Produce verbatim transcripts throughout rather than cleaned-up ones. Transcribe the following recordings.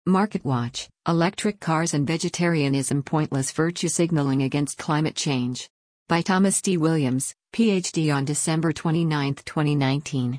MarketWatch: Electric Cars and Vegetarianism Pointless Virtue Signaling Against Climate Change. By Thomas D. Williams, P H D on December twenty-ninth, twenty nineteen.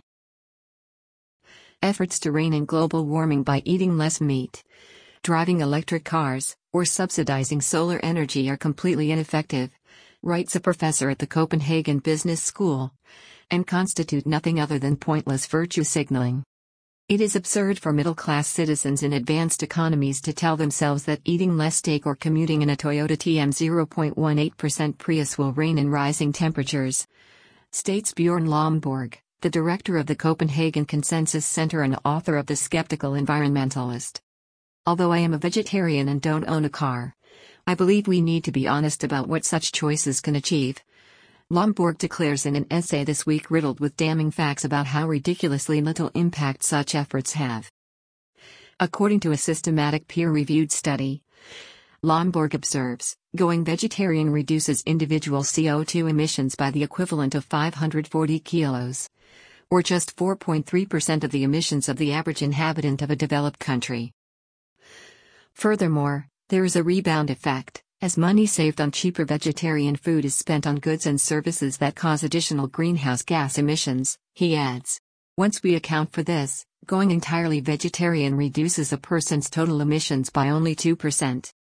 Efforts to rein in global warming by eating less meat, driving electric cars, or subsidizing solar energy are completely ineffective, writes a professor at the Copenhagen Business School, and constitute nothing other than pointless virtue signaling. It is absurd for middle-class citizens in advanced economies to tell themselves that eating less steak or commuting in a Toyota T M zero point one eight percent Prius will rein in rising temperatures, states Bjorn Lomborg, the director of the Copenhagen Consensus Center and author of The Skeptical Environmentalist. Although I am a vegetarian and don't own a car, I believe we need to be honest about what such choices can achieve. Lomborg declares in an essay this week riddled with damning facts about how ridiculously little impact such efforts have. According to a systematic peer-reviewed study, Lomborg observes, going vegetarian reduces individual C O two emissions by the equivalent of five hundred forty kilos, or just four point three percent of the emissions of the average inhabitant of a developed country. Furthermore, there is a rebound effect, as money saved on cheaper vegetarian food is spent on goods and services that cause additional greenhouse gas emissions, he adds. Once we account for this, going entirely vegetarian reduces a person's total emissions by only two percent.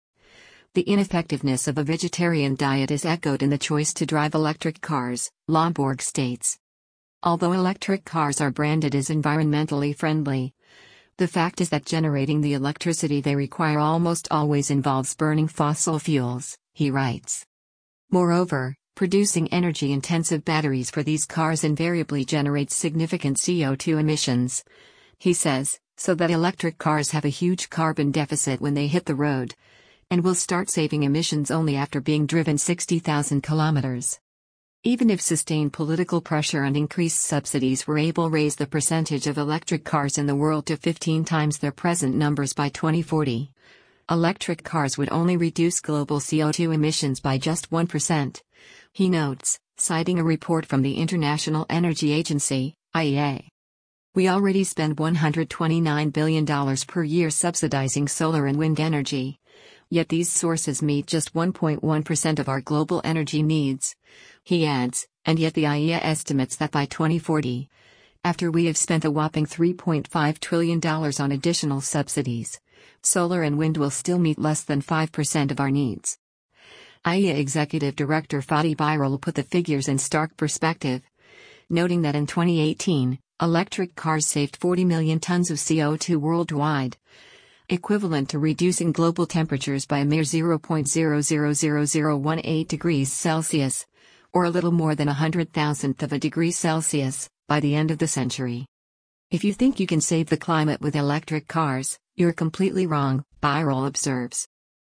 The ineffectiveness of a vegetarian diet is echoed in the choice to drive electric cars, Lomborg states. Although electric cars are branded as environmentally friendly, the fact is that generating the electricity they require almost always involves burning fossil fuels, he writes. Moreover, producing energy-intensive batteries for these cars invariably generates significant C O two emissions, he says, so that electric cars have a huge carbon deficit when they hit the road, and will start saving emissions only after being driven sixty thousand kilometers. Even if sustained political pressure and increased subsidies were able to raise the percentage of electric cars in the world to fifteen times their present numbers by twenty forty, electric cars would only reduce global C O two emissions by just one percent, he notes, citing a report from the International Energy Agency, I E A. We already spend one hundred twenty-nine billion dollars per year subsidizing solar and wind energy, yet these sources meet just one point one percent of our global energy needs, he adds, and yet the I E A estimates that by twenty forty, after we have spent a whopping three point five trillion dollars on additional subsidies, solar and wind will still meet less than five percent of our needs. I E A Executive Director Fatih Birol put the figures in stark perspective, noting that in twenty eighteen, electric cars saved forty million tons of C O two worldwide, equivalent to reducing global temperatures by a mere zero point zero zero zero zero one eight degrees Celsius, or a little more than a hundred thousandth of a degree Celsius, by the end of the century. If you think you can save the climate with electric cars, you're completely wrong, Birol observes.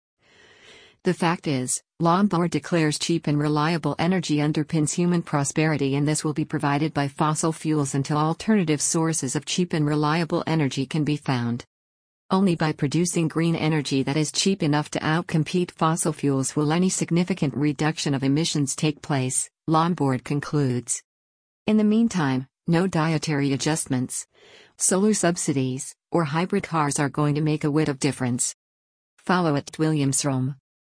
The fact is, Lomborg declares cheap and reliable energy underpins human prosperity, and this will be provided by fossil fuels until alternative sources of cheap and reliable energy can be found. Only by producing green energy that is cheap enough to outcompete fossil fuels will any significant reduction of emissions take place, Lomborg concludes. In the meantime, no dietary adjustments, solar subsidies, or hybrid cars are going to make a whit of difference. Follow at Williamsrom.